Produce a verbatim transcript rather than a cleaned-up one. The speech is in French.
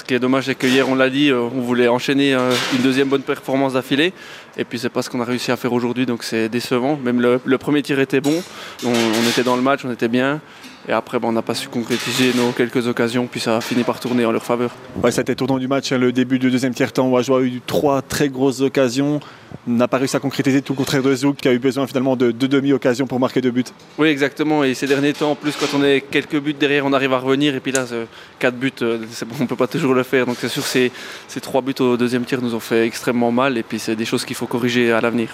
Ce qui est dommage, c'est que hier, on l'a dit, on voulait enchaîner une deuxième bonne performance d'affilée. Et puis, c'est pas ce qu'on a réussi à faire aujourd'hui, donc c'est décevant. Même le, le premier tir était bon. On, on était dans le match, on était bien. Et après, ben, on n'a pas su concrétiser nos quelques occasions, puis ça a fini par tourner en leur faveur. Ouais, ça a été tournant du match, hein, le début du deuxième tiers-temps où Ajoie a eu trois très grosses occasions. N'a pas réussi à concrétiser, tout le contraire de Zouk qui a eu besoin finalement de deux demi-occasions pour marquer deux buts. Oui, exactement. Et ces derniers temps, en plus, quand on est quelques buts derrière, on arrive à revenir. Et puis là, quatre buts, c'est bon, on ne peut pas toujours le faire. Donc c'est sûr que ces, ces trois buts au deuxième tir nous ont fait extrêmement mal. Et puis c'est des choses qu'il faut corriger à l'avenir.